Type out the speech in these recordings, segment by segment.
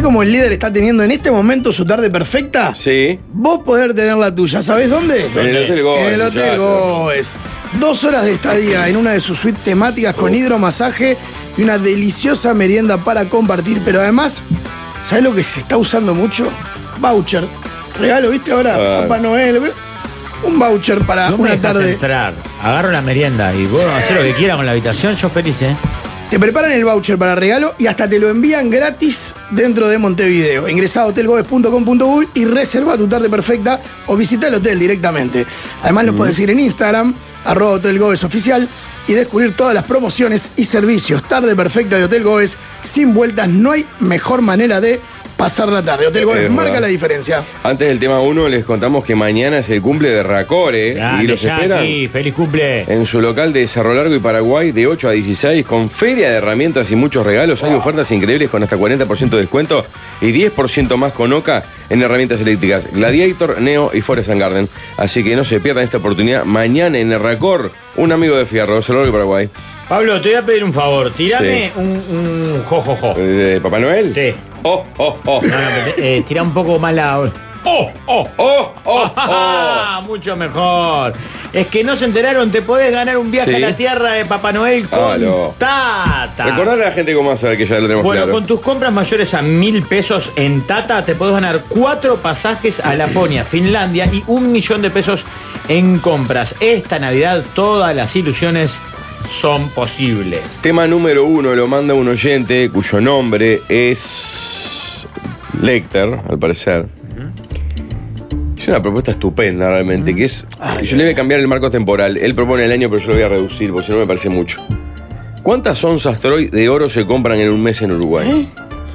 como el líder está teniendo en este momento su tarde perfecta? Sí. Vos podés tener la tuya. ¿Sabés dónde? En el Hotel Goes. En el Hotel Goes. 2 horas de estadía en una de sus suites temáticas con hidromasaje y una deliciosa merienda para compartir. Pero además, ¿sabés lo que se está usando mucho? Voucher. Regalo, ¿viste ahora? Papá Noel. Un voucher para No me una dejas tarde. entrar, agarro la merienda y vos hacer lo que quieras con la habitación, yo feliz, ¿eh? Te preparan el voucher para regalo y hasta te lo envían gratis dentro de Montevideo. Ingresá a hotelgoes.com.uy y reserva tu tarde perfecta o visita el hotel directamente. Además lo puedes seguir en Instagram, @hotelgoesoficial, y descubrir todas las promociones y servicios. Tarde perfecta de Hotel Goes, sin vueltas, no hay mejor manera de pasar la tarde. Hotel Goes marca la diferencia. Antes del tema 1 les contamos que mañana es el cumple de Racore y los esperan feliz cumple. en su local de Cerro Largo y Paraguay de 8 a 16 con feria de herramientas y muchos regalos. Hay ofertas increíbles con hasta 40% de descuento y 10% más con OCA en herramientas eléctricas Gladiator, Neo y Forest & Garden. Así que no se pierdan esta oportunidad mañana en Racor, un amigo de Fierro, Cerro Largo y Paraguay. Pablo, te voy a pedir un favor. Tirame un jojojo. ¿De Papá Noel? Sí. Oh. No, tira un poco más la... Mucho mejor. Es que no se enteraron, te podés ganar un viaje a la tierra de Papá Noel con Tata. Recordale a la gente cómo hacer, que ya lo tenemos Bueno, claro. con tus compras mayores a 1.000 pesos en Tata te podés ganar 4 pasajes a Laponia, Finlandia y 1 millón de pesos en compras. Esta Navidad todas las ilusiones son posibles. Tema número 1 lo manda un oyente cuyo nombre es Lecter, al parecer. Es una propuesta estupenda realmente, que es... yo le voy a cambiar el marco temporal. Él propone el año, pero yo lo voy a reducir, porque si no me parece mucho. ¿Cuántas onzas Troy de oro se compran en un mes en Uruguay?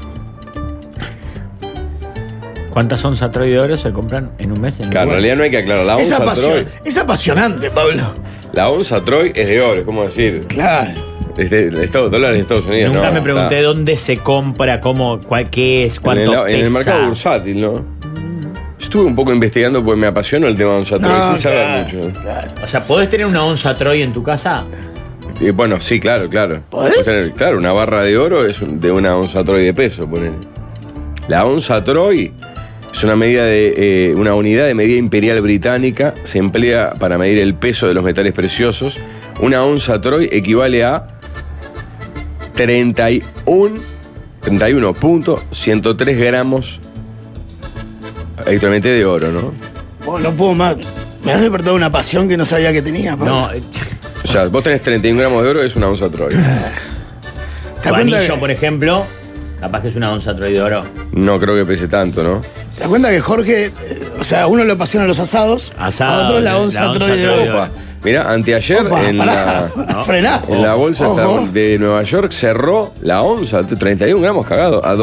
¿Cuántas onzas Troy de oro se compran en un mes en Claro, en Uruguay? realidad no hay que aclarar. La onza Troy... Es apasionante, Pablo. La onza Troy es de oro, es como decir... Claro. Dólares de Estados Unidos. Nunca no, me pregunté está. dónde se compra, qué es, cuánto en el pesa. mercado bursátil, ¿no? Estuve un poco investigando porque me apasionó el tema de onza Troy, sin saber mucho. O sea, ¿podés tener una onza Troy en tu casa? Y bueno, sí, claro. ¿Podés? Puedes tener, claro, una barra de oro es de una onza Troy de peso, ponele. La onza Troy es una medida de una unidad de medida imperial británica. Se emplea para medir el peso de los metales preciosos. Una onza Troy equivale a 31.103 gramos actualmente de oro, ¿no? Bueno, no puedo más. Me has despertado una pasión que no sabía que tenía, Pablo. No, O sea, vos tenés 31 gramos de oro, es una onza Troy. ¿Te tu das cuenta anillo, que, por ejemplo, capaz que es una onza Troy de oro. No creo que pese tanto, ¿no? ¿te das cuenta que Jorge, o sea, a uno lo apasiona los asados, Asado, a otro la onza Troy de oro? Opa. Mirá, anteayer Opa, en pará, la... frená. En la bolsa Ojo. de Nueva York cerró la onza, 31 gramos cagado, a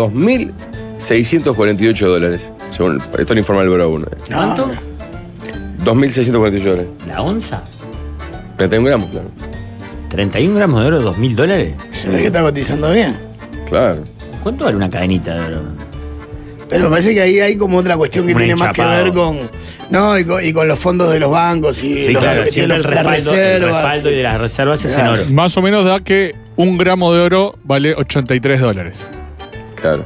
$2.648. Según esto lo informa el Brown. ¿Cuánto? $2.648. ¿La onza? 31 gramos, claro. 31 gramos de oro, $2.000. Se ve que está cotizando bien. Claro. ¿Cuánto vale una cadenita de oro? Pero me parece que ahí hay como otra cuestión que Un tiene más que enchapado. ver con. No, y con los fondos de los bancos y Sí, los, claro, que siempre tienen el las respaldo reservas. y de las reservas es en Claro. oro. Más o menos da que 1 gramo de oro vale $83. Claro.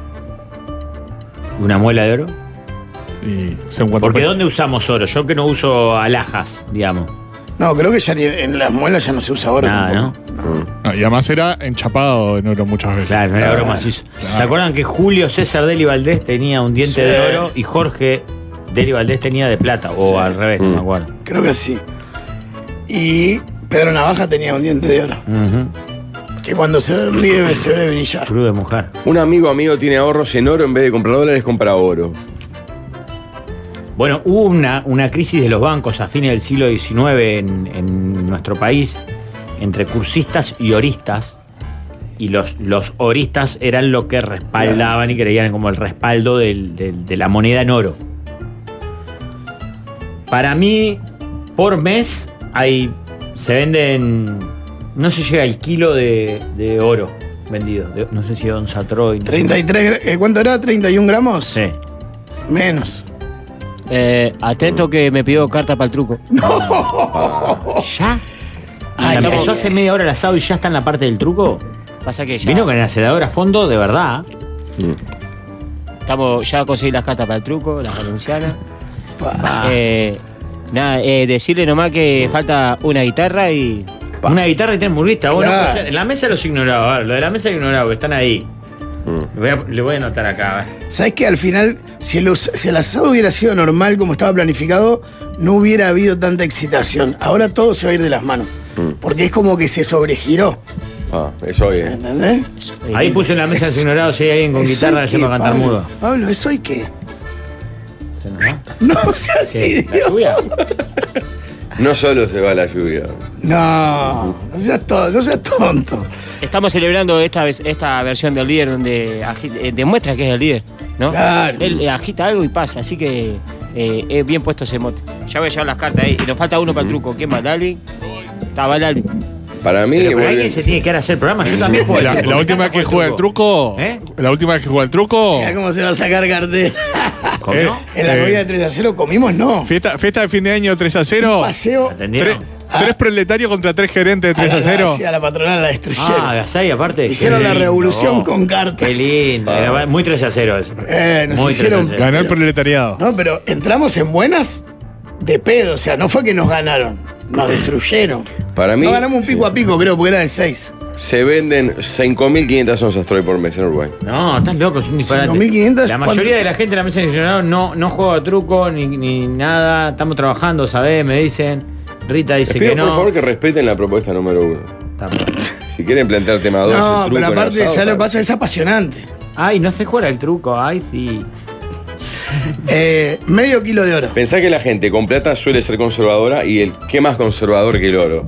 ¿Una muela de oro? Y son 4 Porque pesos. ¿dónde usamos oro? Yo que no uso alhajas, digamos. No, creo que ya en las muelas ya no se usa oro Nada, tampoco. No, y además era enchapado en oro muchas veces. Claro, no era oro macizo. ¿Se acuerdan que Julio César Deli Valdés tenía un diente Sí. de oro y Jorge Deli Valdés tenía de plata? O al revés, no me acuerdo. Creo que sí. Y Pedro Navaja tenía un diente de oro. Que cuando se ríe se ve brillar. Cruz de mujer. Un amigo mío tiene ahorros en oro, en vez de comprar dólares, compra oro. Bueno, hubo una crisis de los bancos a fines del siglo XIX en nuestro país entre cursistas y oristas. Y los oristas eran lo que respaldaban y creían como el respaldo de la moneda en oro. Para mí, por mes, se venden, no se llega al kilo de oro vendido. No sé si onza Troy. 33, ¿cuánto era? ¿31 gramos? Sí. Menos. Atento que me pidió carta para el truco. ¿Ya? Ah, ¿Empezó estamos- hace media hora el asado y ya está en la parte del truco? Pasa que ya. Vino con el acelerador a fondo, de verdad. ya conseguí las cartas para el truco, las valencianas. Decirle nomás que falta una guitarra y... Una guitarra y tres murguistas. Vos no Claro. podés ser- en la mesa los ignoraba. A ver, lo de la mesa ignorado, que están ahí. Le voy a anotar acá. A ver. ¿Sabés que al final, si el asado hubiera sido normal como estaba planificado, no hubiera habido tanta excitación? Ahora todo se va a ir de las manos. Porque es como que se sobregiró. Eso bien. ¿Entendés? Ahí puse en la mesa los ignorados si hay alguien con ¿Eso guitarra y que sepa qué, cantar Pablo? mudo. Pablo, ¿eso y qué? ¿No? No seas ¿Qué? ¿La idiota. lluvia? No solo se va la lluvia. No seas tonto. Estamos celebrando esta versión del líder donde demuestra que es el líder, ¿no? Claro. Él agita algo y pasa, así que es bien puesto ese mote. Ya voy a llevar las cartas ahí. Y nos falta uno para el truco. ¿Quién va? ¿Dalvin? Estaba Dalvin. Para mí, Pero bueno, alguien se tiene que hacer programa. Yo también juego. al truco. La Me última encanta vez que jugué el truco. ¿Eh? La última vez que jugué el truco. Mirá cómo se va a sacar cartel. ¿Comió? En la comida de 3-0 comimos, no. Fiesta de fin de año 3-0. Paseo ¿Entendieron? Tres proletarios contra 3 gerentes de a 3-0. la patronal la destruyeron. Ah, Gasay, aparte. Hicieron qué la lindo. revolución con cartas. Qué lindo. Era muy 3-0 eso. Nos Muy hicieron 3-0. Ganó el proletariado. No, pero entramos en buenas de pedo. O sea, no fue que nos ganaron. Nos destruyeron. para mí No ganamos un pico a pico, creo, porque era de 6. se venden 5.500 onzas Troy por mes en Uruguay. No, estás loco, es un disparate. 5.500, La ¿cuánto? mayoría de la gente en la mesa de Millonarios no juega a truco ni nada. Estamos trabajando, ¿sabés? Me dicen. Rita dice Les pido que no. por favor que respeten la propuesta número 1. Tampoco. Si quieren plantear tema 2, No, el truco pero en aparte, asado, ¿sabes lo que está pasa? Es apasionante. Ay, no se juega el truco. Ay, sí. Medio kilo de oro. Pensá que la gente con plata suele ser conservadora y el qué más conservador que el oro.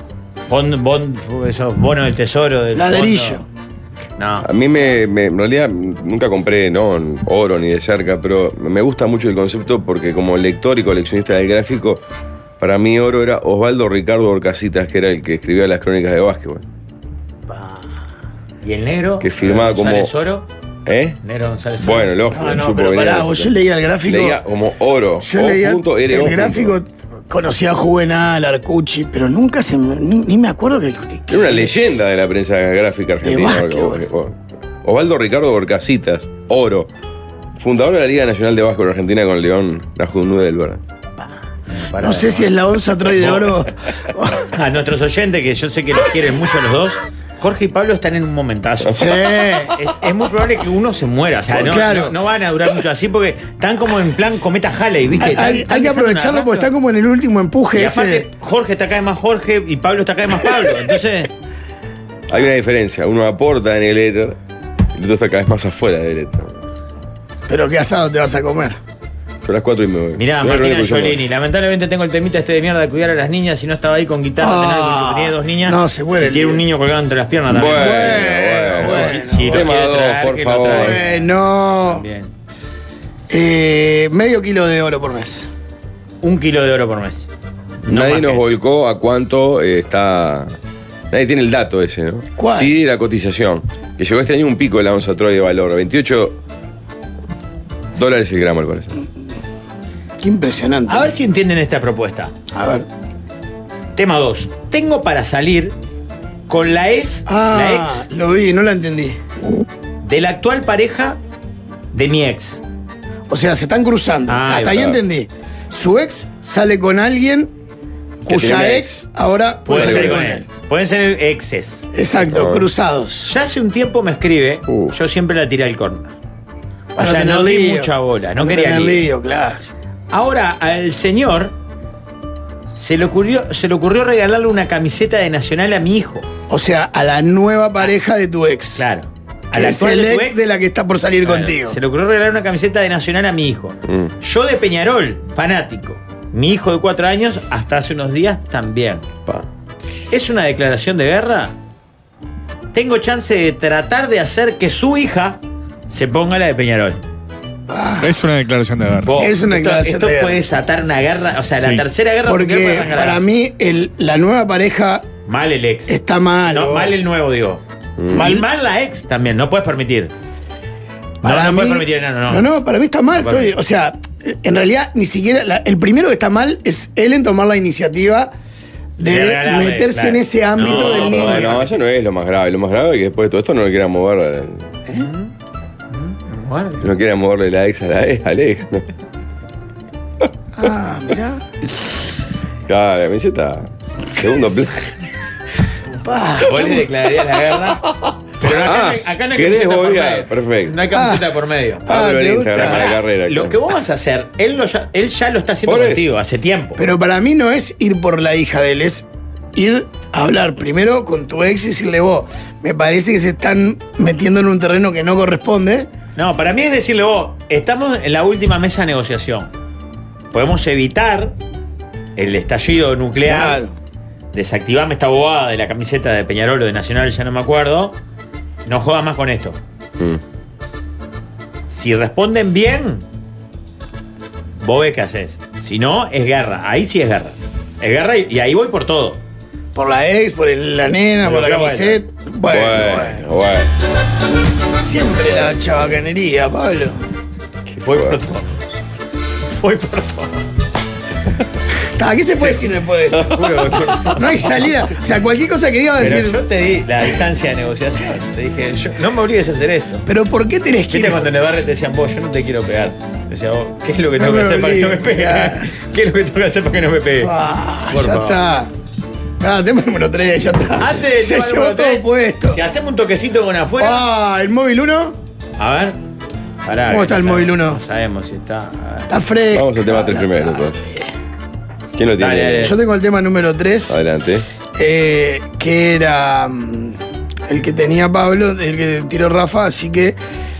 Esos bonos del tesoro. Del Ladrillo. fondo. No. A mí en realidad nunca compré oro ni de cerca, pero me gusta mucho el concepto porque como lector y coleccionista del gráfico, para mí oro era Osvaldo Ricardo Orcasitas, que era el que escribía las crónicas de básquetbol. ¿Y el negro? Que firmaba como- ¿González Oro? ¿Eh? Negro González Oro. Bueno, lógico. No, supo pero venir pará, de vos, eso. yo leía el gráfico. Leía como oro. Yo O leía punto, R, O el punto. gráfico, conocía a Juvenal, Arcucci, pero nunca ni me acuerdo que Era una leyenda de la prensa gráfica argentina. básquetbol. Osvaldo Ricardo Orcasitas, oro. Fundador de la Liga Nacional de Básquetbol Argentina con León Najudnúdel, ¿verdad? Pará, No sé si es la onza Troy de oro. A nuestros oyentes, que yo sé que los quieren mucho los dos, Jorge y Pablo están en un momentazo. Sí. Es muy probable que uno se muera. O sea, Claro. no van a durar mucho así porque están como en plan cometa Halley, ¿viste? Hay que aprovecharlo porque está como en el último empuje Y ese. aparte, Jorge está cada vez más Jorge y Pablo está cada vez más Pablo. Entonces, Hay una diferencia. Uno aporta en el éter y el otro está cada vez más afuera del éter. Pero qué asado te vas a comer. Yo a las 4 y me voy. mirá, Yo me Martina reúno con Giolini. Lamentablemente tengo el temita de mierda de cuidar a las niñas y no estaba ahí con guitarra. Porque tenía dos niñas. no, se muere Y el tiene un líder. niño colgado entre las piernas también. Bueno. Si lo Tema quiere 2, traer, por que lo favor. traiga. Bueno. Bien. Medio kilo de oro por mes. 1 kilo de oro por mes. No Nadie más nos que volcó a cuánto está. Nadie tiene el dato ese, ¿no? ¿Cuál? Sí, la cotización. Que llegó este año un pico de la onza Troy de valor. $28 el gramo, al parecer. Qué impresionante. A ver si entienden esta propuesta. A ver. Tema 2. Tengo para salir con la ex Lo vi, no la entendí. de la actual pareja de mi ex. O sea, se están cruzando. Ah, Hasta ahí claro. entendí. Su ex sale con alguien Que tiene cuya una ex ahora puede Pueden salir ser con con él. él. Pueden ser exes. Exacto, Ah. cruzados. Ya hace un tiempo me escribe, Uh. yo siempre la tiré al corner. O Para sea, tener no di lío. mucha bola, no Para quería tener lío. lío, claro. Ahora al señor se le ocurrió regalarle una camiseta de Nacional a mi hijo. O sea, a la nueva pareja de tu ex. Claro. A Que la es actual el de tu ex de la que está por salir Claro, contigo. Se le ocurrió regalar una camiseta de Nacional a mi hijo. Yo de Peñarol, fanático. Mi hijo de 4 años, hasta hace unos días también. Pa. ¿Es una declaración de guerra? Tengo chance de tratar de hacer que su hija se ponga la de Peñarol. Es una declaración de guerra. Vos, Es una esto- declaración esto de guerra. puede desatar una guerra, o sea, la Sí. tercera guerra mundial puede Porque arrancar. para mí la nueva pareja Mal el ex. está mal. No, vos. mal el nuevo, digo. Mal- Y mal la ex también, no puedes permitir. Para no mí, puedes permitir, no. No, para mí está mal. No, para mí. O sea, en realidad ni siquiera. El primero que está mal es él en tomar la iniciativa de De regalarle, meterse claro. en ese ámbito No, del niño. No, eso no es lo más grave. Lo más grave es que después de todo esto no le quieran mover. Bueno. No quiere moverle la ex a la ex, al ex. ¿no? Ah, mirá. Claro, la camiseta. Segundo plano. Vos le declararías la guerra. Pero acá no hay ¿querés camiseta por bobear? medio. Perfecto. No hay camiseta por medio. Ábrelo ¿te en Instagram gusta? a la carrera. Lo que vos vas a hacer, él ya lo está haciendo Por eso. contigo hace tiempo. Pero para mí no es ir por la hija de él, es ir a hablar primero con tu ex y decirle vos, me parece que se están metiendo en un terreno que no corresponde. No, para mí es decirle vos, estamos en la última mesa de negociación. Podemos evitar el estallido nuclear. Claro. Desactivame esta bobada de la camiseta de Peñarol o de Nacional, ya no me acuerdo. No jodas más con esto. Si responden bien, vos ves qué haces. Si no, es guerra. Ahí sí es guerra. Es guerra y ahí voy por todo. Por la ex, por la nena, Por por la lo que camiseta. Bueno. Siempre la chabacanería, Pablo. Voy por todo. Voy por todo. ¿Qué se puede decir después de esto? No hay salida. O sea, cualquier cosa que diga va a Pero decir. yo te di la distancia de negociación. Te dije, no me obligues a hacer esto. ¿Pero por qué tenés que ¿Viste ir? cuando en el barrio te decían, vos, yo no te quiero pegar? Decía, vos, ¿qué es lo que tengo No que me hacer para que no me obligues, pegue? claro. ¿Qué es lo que tengo que hacer para que no me pegue? Por Ya favor. está. Tema número 3, ya está. Antes del Se tema llevó número todo 3, puesto. Si hacemos un toquecito con afuera. ¿El móvil 1? A ver. Pará, ¿Cómo que está el no móvil sabemos- uno? No sabemos si está. A ver. Está fresco. Vamos al tema 3 primero, entonces. ¿Quién lo tiene? Dale. Yo tengo el tema número 3, Adelante. que era el que tenía Pablo, el que tiró Rafa, así que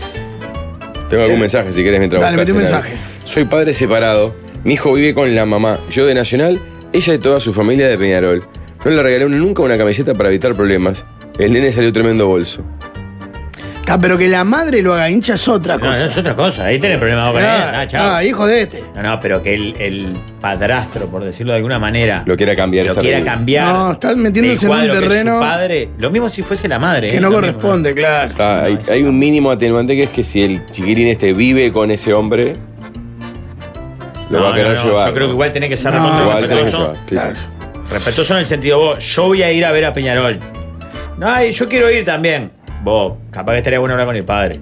Tengo algún mensaje si querés mientras Dale, buscas metí un en mensaje. algo. Soy padre separado. Mi hijo vive con la mamá. Yo de Nacional, ella y toda su familia de Peñarol. No le regalé nunca una camiseta para evitar problemas. El nene salió tremendo bolso. pero que la madre lo haga hincha es otra No, cosa. es otra cosa. Ahí tenés problema con él. Ah, chao. Hijo de este. No, pero que el padrastro, por decirlo de alguna manera, Lo quiera cambiar. lo está quiera terrible. cambiar. No, estás metiéndose del en un cuadro que es terreno su padre, lo mismo si fuese la madre. que no corresponde, claro. Hay un mínimo atenuante que es que si el chiquilín este vive con ese hombre, lo va a querer llevar. Yo creo que igual tenés que ser No, recontra Igual tenés que respetuoso. llevar. Sí, Claro. sí. Respetuoso en el sentido, vos, yo voy a ir a ver a Peñarol. No, yo quiero ir también. Vos, capaz que estaría bueno hablar con el padre.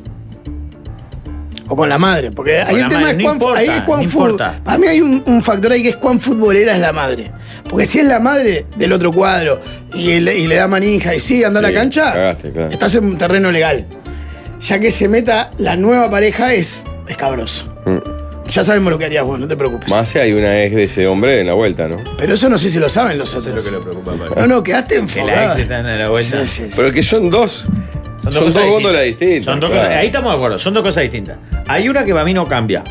O con la madre, porque ahí la el tema madre, es no cuán, importa, ahí es cuán no fútbol. importa. Para mí hay un factor ahí que es cuán futbolera es la madre. Porque si es la madre del otro cuadro y le da manija y sigue anda a la Sí, cancha, cagaste, claro. estás en un terreno legal. Ya que se meta la nueva pareja es cabroso. Ya sabemos lo que harías vos, no te preocupes. Más si hay una ex de ese hombre en la vuelta, ¿no? Pero eso no sé si lo saben los Eso es lo otros. que lo preocupa más. No, quedaste Que enfocado. la ex están a la vuelta. Sí, sí. Pero que son dos. Son dos cosas góndolas distintas. Son dos claro. cosas, ahí estamos de acuerdo, son dos cosas distintas. Hay una que para mí no cambia.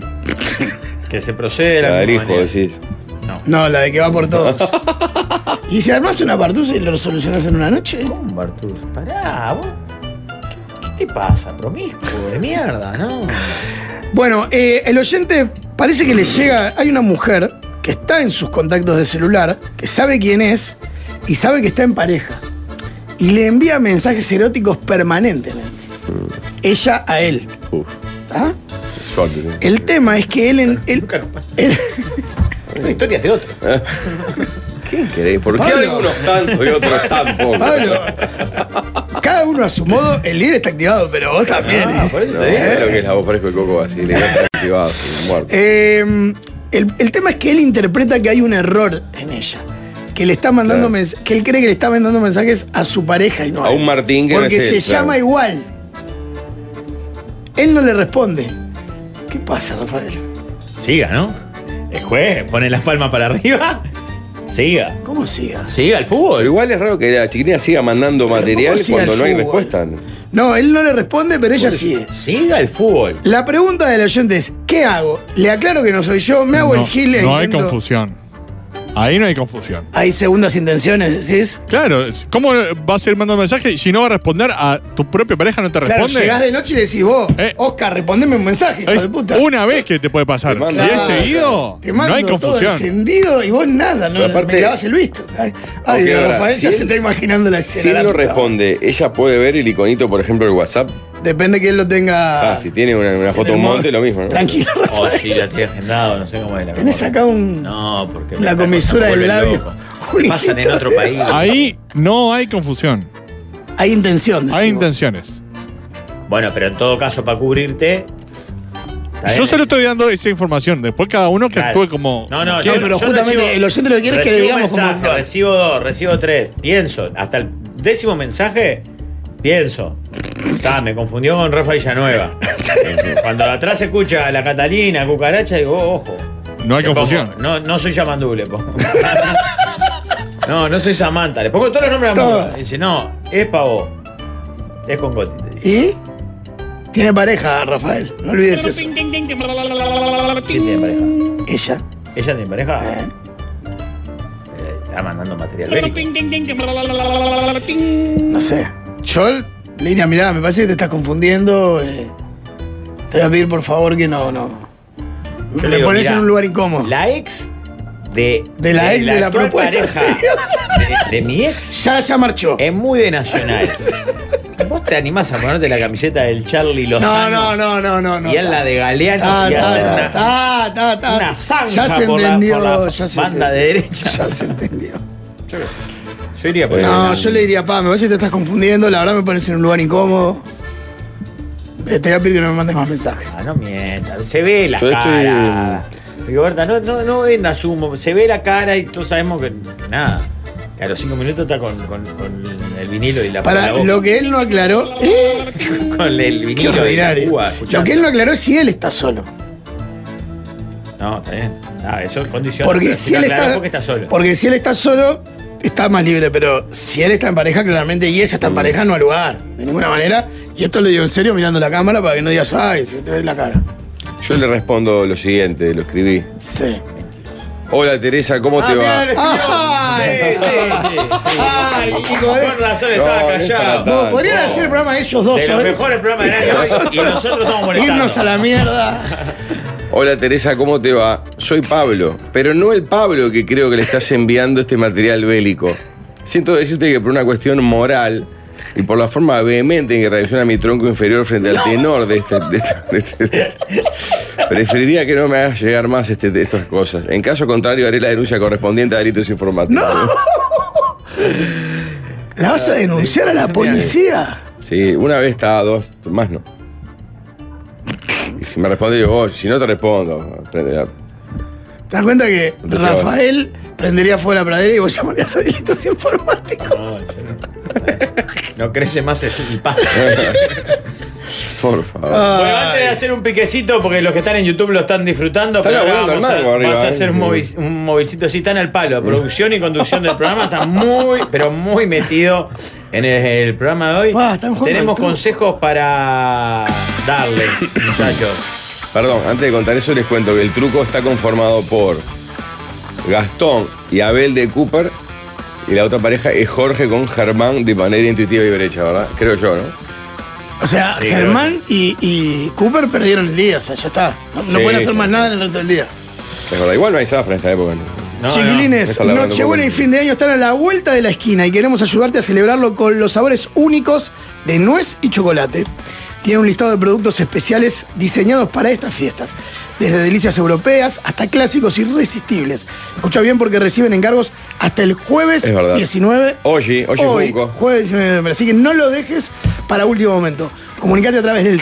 Que se procede de La la del misma hijo, manera. decís. No, la de que va por todos. ¿Y si armás una partusa y lo solucionás en una noche? ¿Cómo, Bartus? Pará, vos. ¿Qué te pasa? Promiscuo de mierda, ¿no? Bueno, el oyente parece que le llega. Hay una mujer que está en sus contactos de celular, que sabe quién es y sabe que está en pareja. Y le envía mensajes eróticos permanentemente. Ella a él. Uf, ¿Ah? suerte, ¿no? El tema es que él. Nunca nos pasa. Son historias de otro. ¿Qué querés? ¿Por qué Pablo. algunos tanto y otros tan poco? Pablo, cada uno a su modo, el líder está activado, pero vos también. Por eso No, te digo. es lo que es la voz parezco el coco así, le está activado, muerto. El tema es que él interpreta que hay un error en ella. Que le está mandando Claro. que él cree que le está mandando mensajes a su pareja y no A él. un Martín que no porque es él, se claro. llama igual. Él no le responde. ¿Qué pasa, Rafael? Siga, ¿no? El juez pone las palmas para arriba. Siga. ¿Cómo siga? Siga el Pero fútbol. igual es raro que la chiquilina siga mandando material ¿cómo siga cuando el no hay fútbol? respuesta. No, él no le responde, pero ella sigue. Siga el fútbol. La pregunta del oyente es: ¿qué hago? ¿Le aclaro que no soy yo? ¿Me hago el gil? e No hay intento- confusión. Ahí no hay confusión. ¿Hay segundas intenciones, decís? Claro, ¿cómo vas a ir mandando mensaje y si no va a responder a tu propia pareja no te Claro, responde? llegás de noche y decís vos, Oscar, respondeme un mensaje, hijo Es de puta. una vez que te puede pasar. Te Si manda- es seguido, Te mando no hay todo confusión. encendido y vos nada, no Pero aparte- me clavas el visto. Ay, Ok, ahora, Rafael si ya él- se está imaginando la escena. Si él la no puta responde, ella puede ver el iconito, por ejemplo, del WhatsApp. madre. Depende que él lo tenga. Ah, si tiene una foto de un monte, lo mismo, ¿no? Tranquilo, O Rafael. si la tiene agendado, no sé cómo es la Tenés cosa. acá un. No, porque. la me- comisura me del vuelve labio. loco. Un Pasan en hijito otro de- país. Ahí no hay confusión. Hay intención. Hay decimos. intenciones. Bueno, pero en todo caso, para cubrirte. ¿está bien? Yo solo estoy dando esa información. Después cada uno que Claro. actúe como. No, no, No, pero justamente el oyente lo que quiere es que le digamos cómo mensaje, actuar. recibo 2, recibo 3, pienso. Hasta el 10º mensaje, pienso. Me confundió con Rafa Villanueva. Cuando atrás se escucha la Catalina, cucaracha, digo, ojo. No hay Le pongo, confusión. no soy Yamandú, le pongo. No soy Samantha. Le pongo todos los nombres a Todo. Dice, no, es para vos. Es con Goti. ¿Y? Tiene pareja, Rafael. No olvides eso. ¿Quién tiene pareja? Ella. ¿Ella tiene pareja? Está mandando material bélico. No sé. Yo le diría, mirá, me parece que te estás confundiendo. Te voy a pedir por favor que no. Yo Me le digo, pones mirá, en un lugar incómodo. La ex de la ex de la actual propuesta pareja de mi ex Ya marchó. es muy de Nacional. ¿Vos te animás a ponerte la camiseta del Charlie Lozano? No. Y en la de Galeano y hacer una zanja Ya se por entendió. la Ya se banda de entendió. derecha. Ya se entendió. Yo iría por No, ahí. yo le diría, me parece que te estás confundiendo. La verdad me pones en un lugar incómodo. Te voy a pedir que no me mandes más mensajes. Ah, no mientas, se ve la Yo cara. Rigoberta, no vendas humo, se ve la cara y todos sabemos que nada. Que a los 5 minutos está con el vinilo y la Para boca. lo que él no aclaró, Con el qué vinilo y la ordinario. Cuba, Lo escuchando. que él no aclaró es si él está solo. No, está bien. Eso es condición. Porque si él está solo. Porque si él está solo, está más libre, pero si él está en pareja, claramente, y ella está en pareja, no hay lugar, de ninguna manera. Y esto lo digo en serio mirando la cámara para que no digas, ay, se te ve la cara. Yo le respondo lo siguiente, lo escribí. Sí. Hola Teresa, ¿cómo te va? Ay, Sí. Ay, hijo de- Con razón estaba No, callado. no, Vos, podrían hacer el programa ellos dos, De los ¿sabes? mejores programas del año y nosotros estamos molestando. Irnos a la mierda. Hola Teresa, ¿cómo te va? Soy Pablo, pero no el Pablo que creo que le estás enviando este material bélico. Siento decirte que por una cuestión moral y por la forma vehemente en que reacciona mi tronco inferior frente al tenor de este, preferiría que no me hagas llegar más estas cosas. En caso contrario, haré la denuncia correspondiente a delitos informáticos. ¿La vas a denunciar a la policía? Sí, una vez estaba, dos, más no. Y si me responde yo, vos, si no te respondo, prende. ¿Te das cuenta que Entonces, Rafael prendería fuego la pradera y vos llamarías a delitos informáticos? No crece más el paso. Por favor. Bueno, antes de hacer un piquecito, porque los que están en YouTube lo están disfrutando, Están pero ahora laburando vamos el mago arriba, vas a hacer un movilcito. Sí, están al palo. Producción y conducción del programa está muy, pero muy metido en el programa de hoy. Están jugando Tenemos al truco. consejos para darles, muchachos. Perdón, antes de contar eso les cuento que el truco está conformado por Gastón y Abel de Cooper y la otra pareja es Jorge con Germán de manera intuitiva y derecha, ¿verdad? Creo yo, ¿no? O sea, Sí, Germán y Cooper perdieron el día, o sea, ya está. No Sí, pueden hacer sí. más nada en el resto del día. Es verdad, igual no hay zafra en esta época. No, Chiquilines, Está laburando Nochebuena un y poco. fin de año están a la vuelta de la esquina y queremos ayudarte a celebrarlo con los sabores únicos de nuez y chocolate. Tiene un listado de productos especiales diseñados para estas fiestas. Desde delicias europeas hasta clásicos irresistibles. Escucha bien porque reciben encargos hasta el jueves Es verdad. 19. Hoy, Junco. Jueves 19 de noviembre. Así que no lo dejes para último momento. Comunicate a través del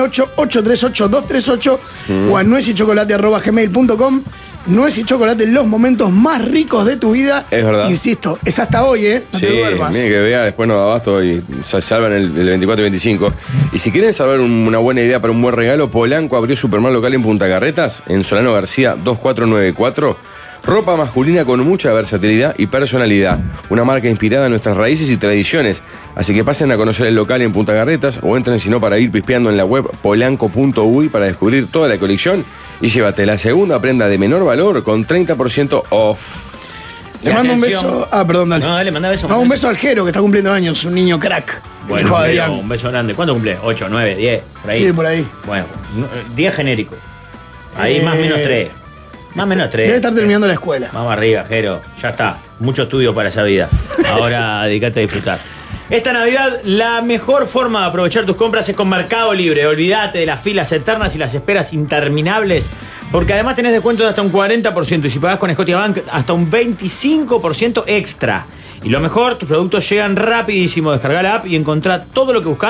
098-838-238 o a nuezychocolate@gmail.com. Nuez y chocolate, los momentos más ricos de tu vida. Es verdad. Insisto, es hasta hoy, ¿eh? No Sí, te duermas. miren que vea, después no da abasto y salvan el 24 y 25. Y si quieren salvar una buena idea para un buen regalo, Polanco abrió Superman local en Punta Carretas, en Solano García 2494. Ropa masculina con mucha versatilidad y personalidad. Una marca inspirada en nuestras raíces y tradiciones. Así que pasen a conocer el local en Punta Carretas o entren si no para ir pispeando en la web polanco.uy para descubrir toda la colección y llévate la segunda prenda de menor valor con 30% off. Le mando un beso. Perdón, dale. No, dale, manda beso. No, un beso al Jero, que está cumpliendo años, un niño crack. Bueno, Hijo de Adrián. un beso grande. ¿Cuánto cumple? 8, 9, 10, por ahí. Sí, por ahí. Bueno, 10 genérico. Ahí más o menos 3. Más o menos 3. Debe estar terminando la escuela. Vamos arriba, Jero. Ya está. Mucho estudio para esa vida. Ahora dedicate a disfrutar. Esta Navidad, la mejor forma de aprovechar tus compras es con Mercado Libre. Olvídate de las filas eternas y las esperas interminables, porque además tenés descuento de hasta un 40% y si pagás con Scotiabank, hasta un 25% extra. Y lo mejor, tus productos llegan rapidísimo. Descargá la app y encontrá todo lo que buscás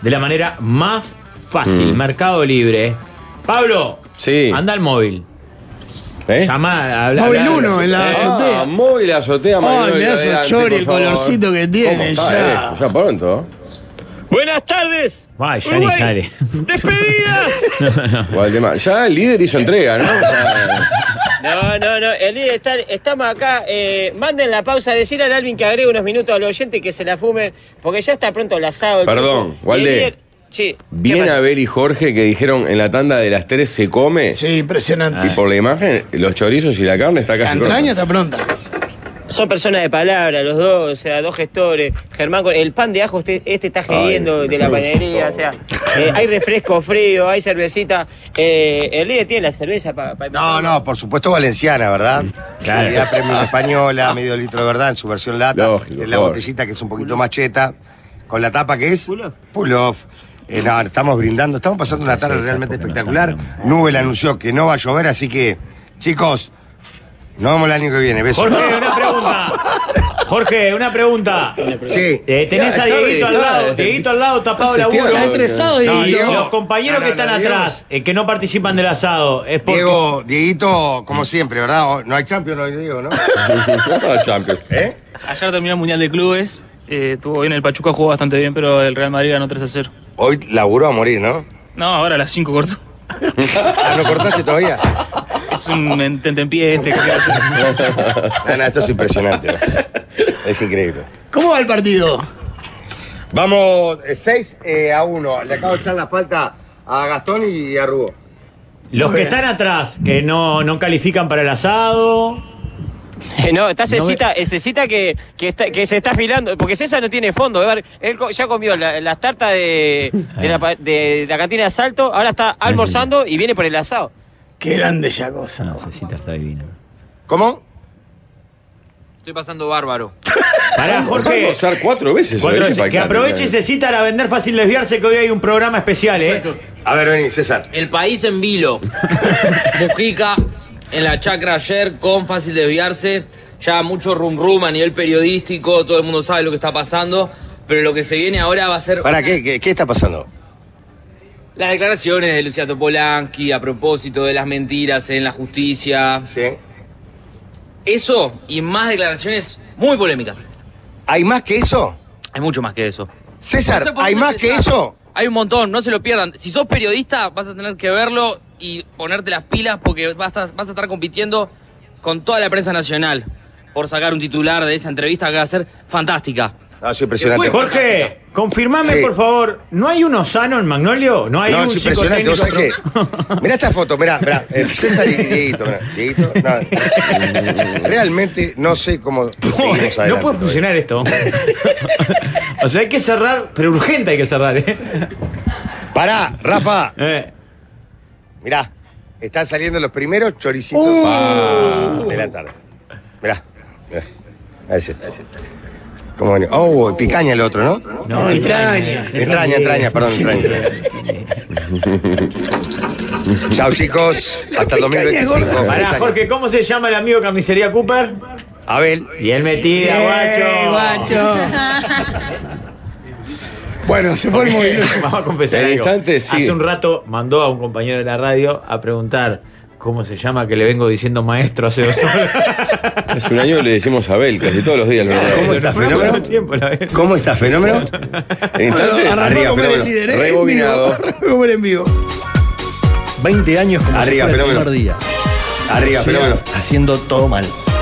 de la manera más fácil. Mercado Libre. Pablo, Sí. anda al móvil. Llama, habla. Móvil 1 en la azotea. Móvil azotea. Ay, Manuel, mirá adelante, esos chori, el por favor. colorcito que tiene ¿Cómo está, ya. Ya pronto. Buenas tardes. Ay, ya ni Uruguay. sale. ¡Despedidas! Waldemar. Ya el líder hizo entrega, ¿no? No, el líder estamos acá. Manden la pausa, decir al Alvin que agregue unos minutos al oyente y que se la fume, porque ya está pronto el asado. el Perdón, truco. Walde. El líder- Sí. ¿qué Bien pasa? Abel y Jorge que dijeron en la tanda de las 3 se come. Sí, impresionante. Y por la imagen, los chorizos y la carne está La casi entraña pronta. está pronta. Son personas de palabra, los dos, o sea, dos gestores. Germán, con el pan de ajo, este está gediendo Ay, de la me panadería, o sea, hay refresco frío, hay cervecita. El líder tiene la cerveza para No, por supuesto valenciana, ¿verdad? Claro. Calidad premium española, medio litro de verdad en su versión lata. Lógico, En la por. botellita que es un poquito más cheta. Con la tapa que es Pull off. pull off. No, estamos brindando, estamos pasando una tarde Sí, realmente porque no espectacular. saben. Nubel anunció que no va a llover, así que, chicos, nos vemos el año que viene. Besos. Jorge, una pregunta. Sí. Tenés a Ya, está Dieguito al bien, lado. está. Dieguito al lado, tapado Está laburo. seteado. Está estresado, Dieguito. Los compañeros No, que están Diego. atrás, que no participan del asado, es porque. Dieguito, como siempre, ¿verdad? No hay Champions hoy, Diego, ¿no? Para Champions. ¿Eh? Ayer terminó el Mundial de Clubes, estuvo bien, el Pachuca jugó bastante bien, pero el Real Madrid ganó 3-0. Hoy laburó a morir, ¿no? No, ahora a las 5 cortó. Ah, ¿no cortaste todavía? Es un tentempié este. No, esto es impresionante. ¿no? Es increíble. ¿Cómo va el partido? Vamos 6-1. Le acabo de echar la falta a Gastón y a Rubó. Los que están atrás, que no califican para el asado. No, está Cecita que se está afilando, porque César no tiene fondo. Él ya comió las tartas de la cantina de asalto, ahora está almorzando y viene por el asado. Qué grande ya cosa. No, Cecita está divino. ¿Cómo? Estoy pasando bárbaro. Pará, Jorge. Usar 4 veces. 4 ¿sabes? veces. Para Que aproveche Cecita a vender fácil desviarse, que hoy hay un programa especial, A ver, vení, César. El país en vilo. Mujica en la chacra ayer con fácil desviarse. Ya mucho rum a nivel periodístico. Todo el mundo sabe lo que está pasando. Pero lo que se viene ahora va a ser... ¿Para qué está pasando? Las declaraciones de Luciano Polanqui a propósito de las mentiras en la justicia. Sí. Eso y más declaraciones muy polémicas. ¿Hay más que eso? Hay mucho más que eso. César, No sé por ¿hay dónde más que empezar. eso? Hay un montón, no se lo pierdan. Si sos periodista, vas a tener que verlo y ponerte las pilas porque vas a estar compitiendo con toda la prensa nacional por sacar un titular de esa entrevista que va a ser fantástica. No, es impresionante. Jorge, confirmame, Sí. por favor. ¿No hay uno sano en Magnolio? ¿No hay No, un es impresionante. ¿Vos sabés psicotécnico? qué? Mirá esta foto, mirá. César y Dieguito. Mirá. Dieguito, no. Realmente no sé cómo seguimos adelante. No puede funcionar esto. O sea, hay que cerrar, pero urgente hay que cerrar, Pará, Rafa. Mirá, están saliendo los primeros choricitos de la tarde. Mirá. Ahí está. ¿Cómo viene? Oh, picaña el otro, ¿no? No, entraña. Entraña, perdón, entraña. Chao, chicos. Hasta el 2025. Pará, Jorge, ¿cómo se llama el amigo Carnicería Cooper? Abel. Bien metida, guacho. Bueno, se fue el móvil. Vamos a confesar En algo. instantes, sí. Hace un rato mandó a un compañero de la radio a preguntar cómo se llama, que le vengo diciendo maestro hace 2 horas. Hace un año le decimos Abel, casi todos los días. ¿Cómo está, Fue fenómeno? mucho tiempo, la verdad. ¿Cómo está, fenómeno? En instantes, Arrancó arriba, a comer fenómeno. el líder, en vivo. Rebobinado. Arrancó a comer en vivo. 20 años como Arriba, si fuera el fenómeno. primer día. Arriba, O sea, fenómeno. haciendo todo mal.